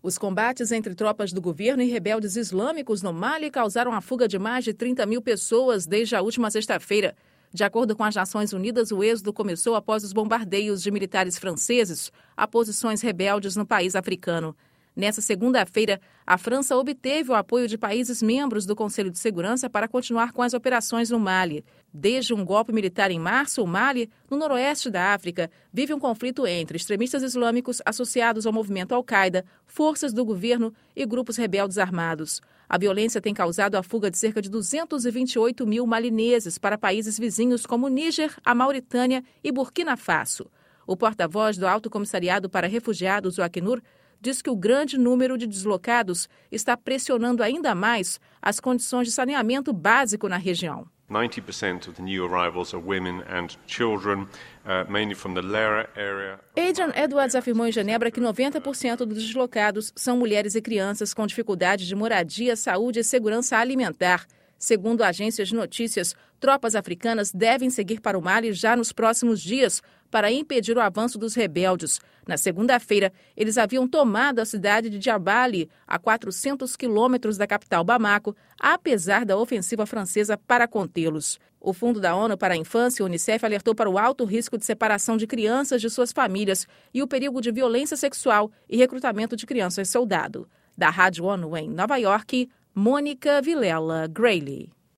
Os combates entre tropas do governo e rebeldes islâmicos no Mali causaram a fuga de mais de 30 mil pessoas desde a última sexta-feira. De acordo com as Nações Unidas, o êxodo começou após os bombardeios de militares franceses a posições rebeldes no país africano. Nessa segunda-feira, a França obteve o apoio de países membros do Conselho de Segurança para continuar com as operações no Mali. Desde um golpe militar em março, o Mali, no noroeste da África, vive um conflito entre extremistas islâmicos associados ao movimento Al-Qaeda, forças do governo e grupos rebeldes armados. A violência tem causado a fuga de cerca de 228 mil malineses para países vizinhos como Níger, a Mauritânia e Burkina Faso. O porta-voz do Alto Comissariado para Refugiados, o Acnur, diz que o grande número de deslocados está pressionando ainda mais as condições de saneamento básico na região. 90% of the new arrivals are women and children, mainly from the Lera area. Adrian Edwards afirmou em Genebra que 90% dos deslocados são mulheres e crianças com dificuldades de moradia, saúde e segurança alimentar. Segundo agências de notícias, tropas africanas devem seguir para o Mali já nos próximos dias para impedir o avanço dos rebeldes. Na segunda-feira, eles haviam tomado a cidade de Djabali, a 400 quilômetros da capital Bamako, apesar da ofensiva francesa para contê-los. O Fundo da ONU para a Infância, o Unicef, alertou para o alto risco de separação de crianças de suas famílias e o perigo de violência sexual e recrutamento de crianças soldado. Da Rádio ONU em Nova York, Mônica Vilela Grayley.